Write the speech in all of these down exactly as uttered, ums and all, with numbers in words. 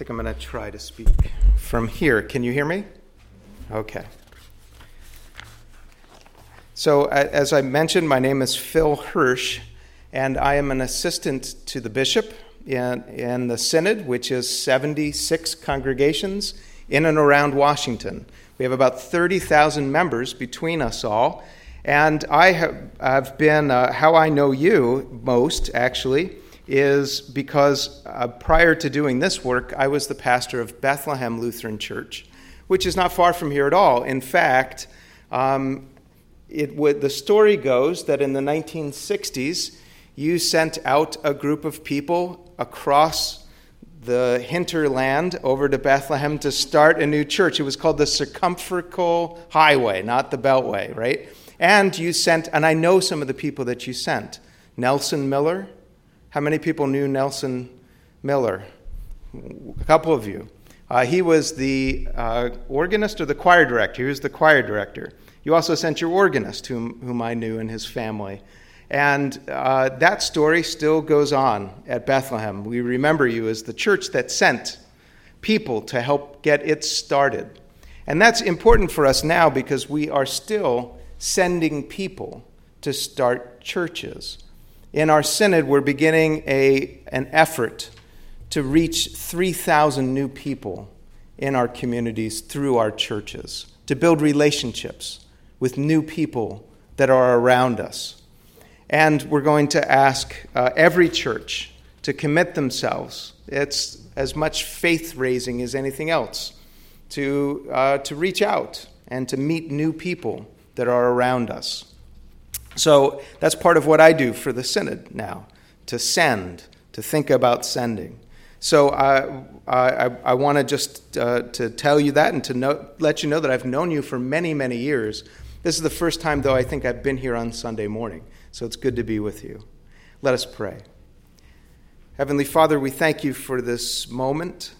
think I'm going to try to speak from here. Can you hear me? Okay. So, as I mentioned, my name is Phil Hirsch, and I am an assistant to the bishop in, in the Synod, which is seventy-six congregations in and around Washington. We have about thirty thousand members between us all, and I have I've been, uh, how I know you most, actually, is because uh, prior to doing this work, I was the pastor of Bethlehem Lutheran Church, which is not far from here at all. In fact, um, it would, the story goes that in the nineteen sixties, you sent out a group of people across the hinterland over to Bethlehem to start a new church. It was called the Circumferential Highway, not the Beltway, right? And you sent, and I know some of the people that you sent. Nelson Miller. How many people knew Nelson Miller? A couple of you. Uh, he was the uh, organist or the choir director. He was the choir director. You also sent your organist, whom, whom I knew, and his family. And uh, that story still goes on at Bethlehem. We remember you as the church that sent people to help get it started. And that's important for us now because we are still sending people to start churches. In our synod, we're beginning a an effort to reach three thousand new people in our communities through our churches, to build relationships with new people that are around us. And we're going to ask uh, every church to commit themselves. It's as much faith-raising as anything else, to uh, to reach out and to meet new people that are around us. So that's part of what I do for the Synod now, to send, to think about sending. So uh, I, I want to just uh, to tell you that and to know, let you know that I've known you for many, many years. This is the first time, though, I think I've been here on Sunday morning, so it's good to be with you. Let us pray. Heavenly Father, we thank you for this moment,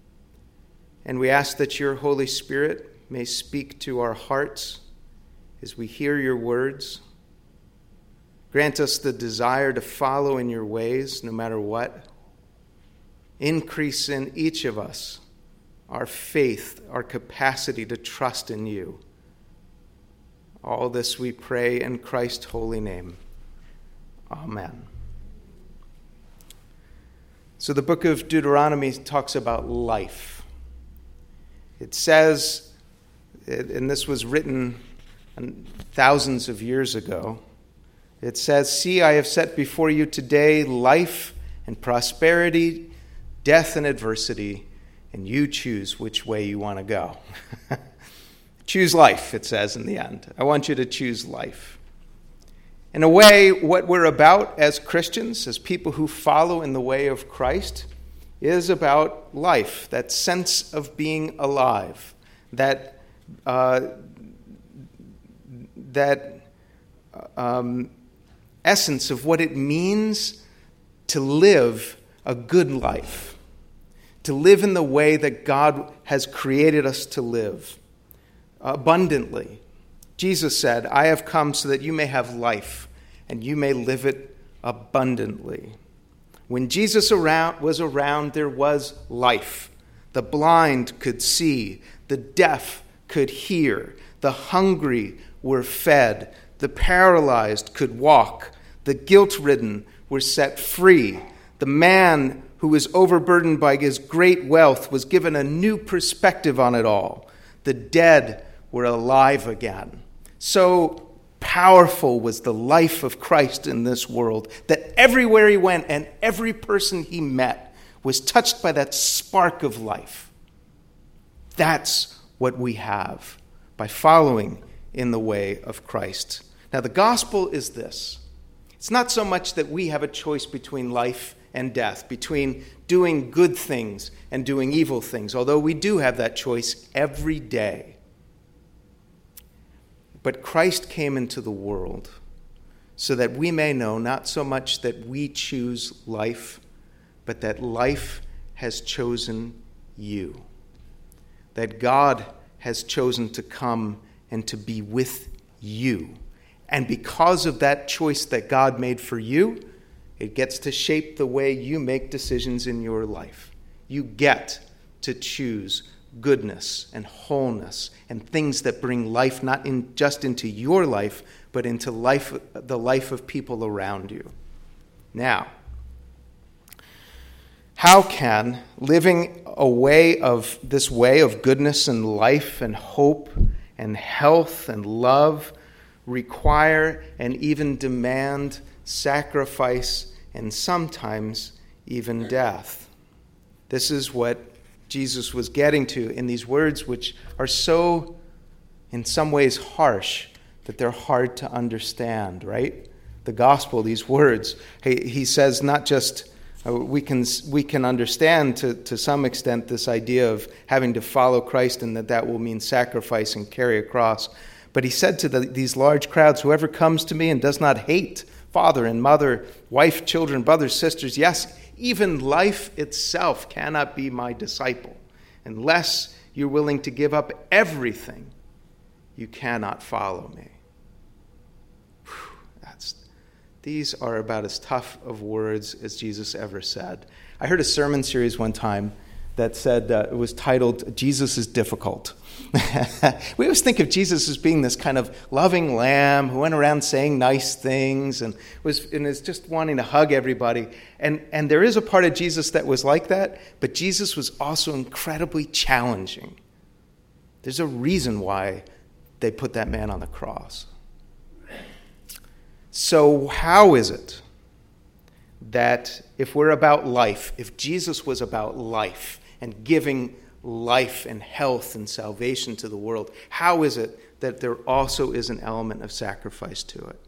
and we ask that your Holy Spirit may speak to our hearts as we hear your words. Grant us the desire to follow in your ways, no matter what. Increase in each of us our faith, our capacity to trust in you. All this we pray in Christ's holy name. Amen. So the book of Deuteronomy talks about life. It says, and this was written thousands of years ago, it says, "See, I have set before you today life and prosperity, death and adversity, and you choose which way you want to go." Choose life, it says in the end. I want you to choose life. In a way, what we're about as Christians, as people who follow in the way of Christ, is about life, that sense of being alive, that uh, that um, essence of what it means to live a good life, to live in the way that God has created us to live, abundantly. Jesus said, "I have come so that you may have life, and you may live it abundantly." When Jesus around, was around, there was life. The blind could see, the deaf could hear, the hungry were fed, the paralyzed could walk, the guilt-ridden were set free. The man who was overburdened by his great wealth was given a new perspective on it all. The dead were alive again. So powerful was the life of Christ in this world that everywhere he went and every person he met was touched by that spark of life. That's what we have by following in the way of Christ. Now, the gospel is this. It's not so much that we have a choice between life and death, between doing good things and doing evil things, although we do have that choice every day. But Christ came into the world so that we may know not so much that we choose life, but that life has chosen you. That God has chosen to come and to be with you. And because of that choice that God made for you, it gets to shape the way you make decisions in your life. You get to choose goodness and wholeness and things that bring life not in just into your life, but into life, the life of people around you. Now, how can living a way of this way of goodness and life and hope and health and love require and even demand sacrifice and sometimes even death? This is what Jesus was getting to in these words, which are so, in some ways, harsh that they're hard to understand, right? The gospel, these words, he, he says not just, uh, we can we can understand to, to some extent this idea of having to follow Christ and that that will mean sacrifice and carry a cross. But he said to the, these large crowds, whoever comes to me and does not hate father and mother, wife, children, brothers, sisters, yes, even life itself cannot be my disciple. Unless you're willing to give up everything, you cannot follow me. Whew, that's, these are about as tough of words as Jesus ever said. I heard a sermon series one time that said, uh, it was titled, Jesus is Difficult. We always think of Jesus as being this kind of loving lamb who went around saying nice things and was and is just wanting to hug everybody. And, and there is a part of Jesus that was like that, but Jesus was also incredibly challenging. There's a reason why they put that man on the cross. So how is it that if we're about life, if Jesus was about life and giving life and health and salvation to the world, how is it that there also is an element of sacrifice to it?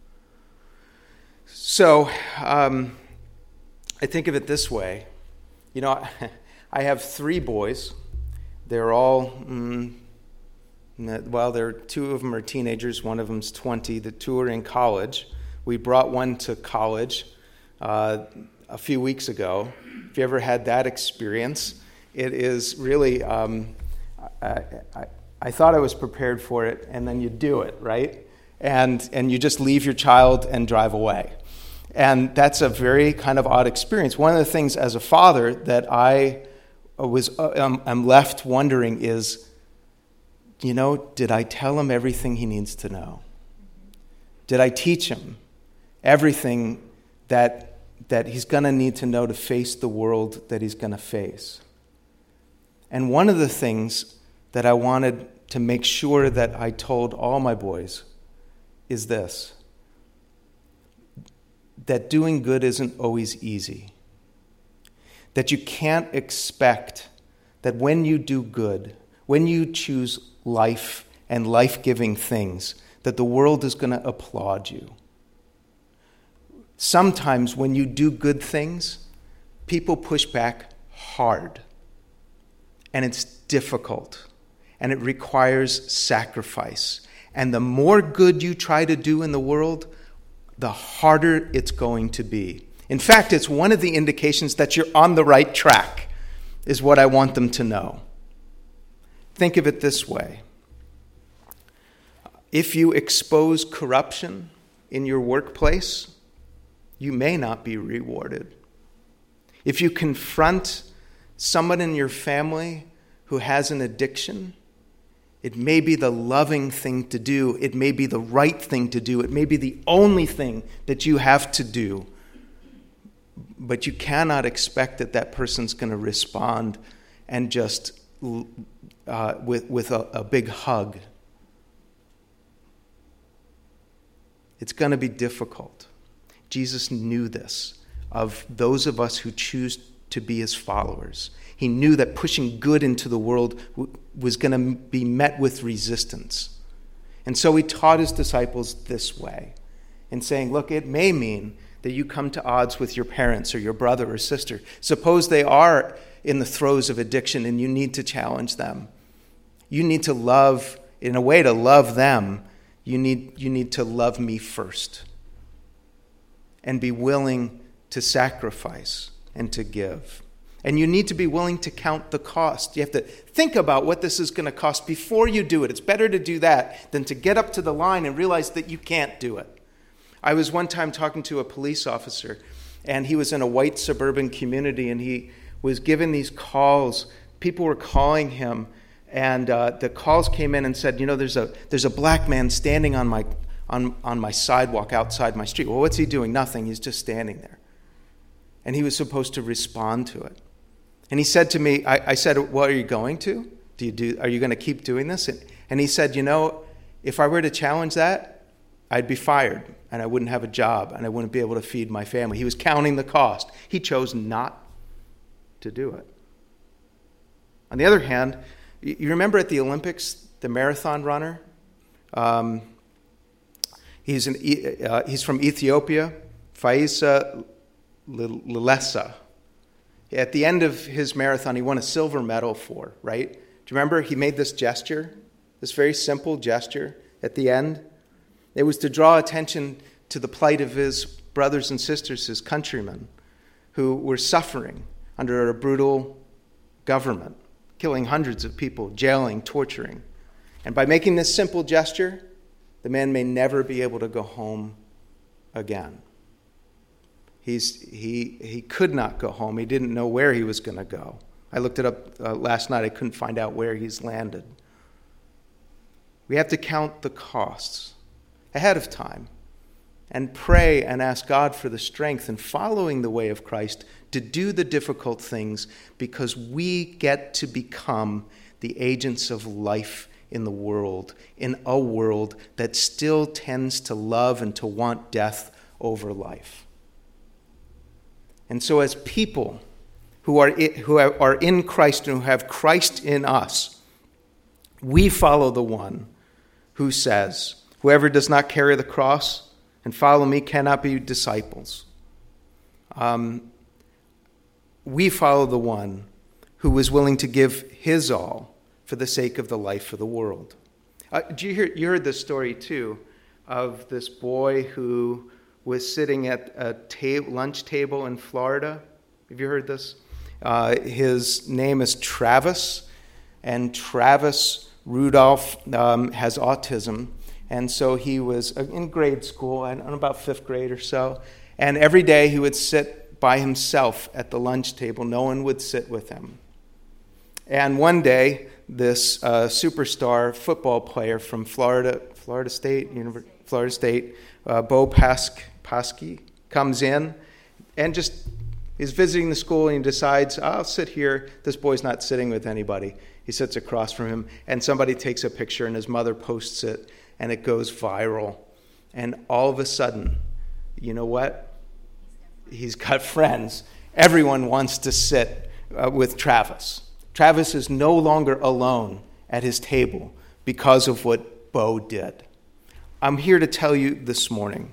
So um, I think of it this way. You know, I have three boys. They're all, mm, well, they're, two of them are teenagers. One of them's twenty. The two are in college. We brought one to college uh, a few weeks ago. If you ever had that experience, it is really, um, I, I, I thought I was prepared for it, and then you do it, right? And and you just leave your child and drive away. And that's a very kind of odd experience. One of the things as a father that I was, um, I'm left wondering is, you know, did I tell him everything he needs to know? Did I teach him everything that that he's going to need to know to face the world that he's going to face? And one of the things that I wanted to make sure that I told all my boys is this: that doing good isn't always easy. That you can't expect that when you do good, when you choose life and life-giving things, that the world is going to applaud you. Sometimes when you do good things, people push back hard. And it's difficult. And it requires sacrifice. And the more good you try to do in the world, the harder it's going to be. In fact, it's one of the indications that you're on the right track, is what I want them to know. Think of it this way. If you expose corruption in your workplace, you may not be rewarded. If you confront someone in your family who has an addiction, it may be the loving thing to do. It may be the right thing to do. It may be the only thing that you have to do. But you cannot expect that that person's going to respond and just uh, with, with a, a big hug. It's going to be difficult. Jesus knew this of those of us who choose to be his followers. He knew that pushing good into the world w- was going to be met with resistance. And so he taught his disciples this way, in saying, look, it may mean that you come to odds with your parents or your brother or sister. Suppose they are in the throes of addiction and you need to challenge them. You need to love, in a way to love them, you need, you need to love me first. And be willing to sacrifice and to give. And you need to be willing to count the cost. You have to think about what this is going to cost before you do it. It's better to do that than to get up to the line and realize that you can't do it. I was one time talking to a police officer, and he was in a white suburban community, and he was given these calls people were calling him, and uh, the calls came in and said, you know, there's a there's a black man standing on my on on my sidewalk outside my street. Well, what's he doing? Nothing. He's just standing there. And he was supposed to respond to it. And he said to me, I, I said, well, are you going to? Do you do? Are you going to keep doing this? And, and he said, you know, if I were to challenge that, I'd be fired, and I wouldn't have a job, and I wouldn't be able to feed my family. He was counting the cost. He chose not to do it. On the other hand, you remember at the Olympics, the marathon runner? Um, he's, an, uh, he's from Ethiopia, Faisa Lilesa. At the end of his marathon, he won a silver medal for, right? Do you remember he made this gesture, this very simple gesture at the end? It was to draw attention to the plight of his brothers and sisters, his countrymen, who were suffering under a brutal government, killing hundreds of people, jailing, torturing. And by making this simple gesture, the man may never be able to go home again. He's, he, he could not go home. He didn't know where he was going to go. I looked it up uh, last night. I couldn't find out where he's landed. We have to count the costs ahead of time and pray and ask God for the strength in following the way of Christ to do the difficult things, because we get to become the agents of life in the world, in a world that still tends to love and to want death over life. And so as people who are who are in Christ and who have Christ in us, we follow the one who says, whoever does not carry the cross and follow me cannot be disciples. Um, we follow the one who was willing to give his all for the sake of the life of the world. Uh, do you hear? You heard this story too, of this boy who was sitting at a ta- lunch table in Florida. Have you heard this? Uh, his name is Travis, and Travis Rudolph um, has autism, and so he was in grade school, I don't know, about fifth grade or so, and every day he would sit by himself at the lunch table. No one would sit with him. And one day, this uh, superstar football player from Florida, Florida State, University, Florida State, uh, Bo Pask, Paskey, comes in and just is visiting the school, and he decides, I'll sit here. This boy's not sitting with anybody. He sits across from him, and somebody takes a picture, and his mother posts it, and it goes viral. And all of a sudden, you know what? He's got friends. Everyone wants to sit uh, with Travis. Travis is no longer alone at his table because of what Bo did. I'm here to tell you this morning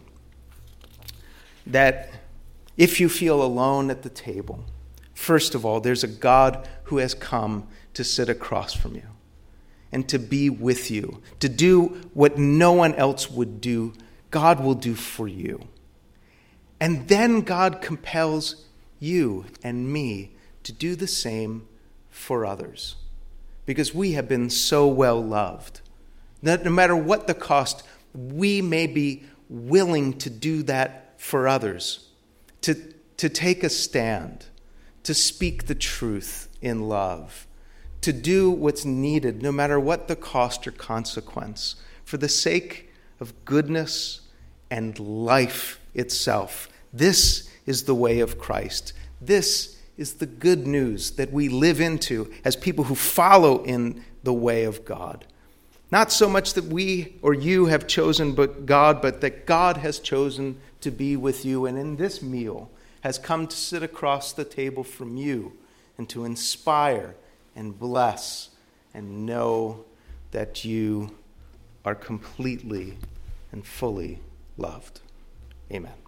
that if you feel alone at the table, first of all, there's a God who has come to sit across from you and to be with you, to do what no one else would do. God will do for you. And then God compels you and me to do the same for others, because we have been so well loved that no matter what the cost, we may be willing to do that for others, to, to take a stand, to speak the truth in love, to do what's needed no matter what the cost or consequence, for the sake of goodness and life itself. This is the way of Christ. This is the good news that we live into as people who follow in the way of God. Not so much that we or you have chosen but God, but that God has chosen to be with you, and in this meal has come to sit across the table from you and to inspire and bless and know that you are completely and fully loved. Amen.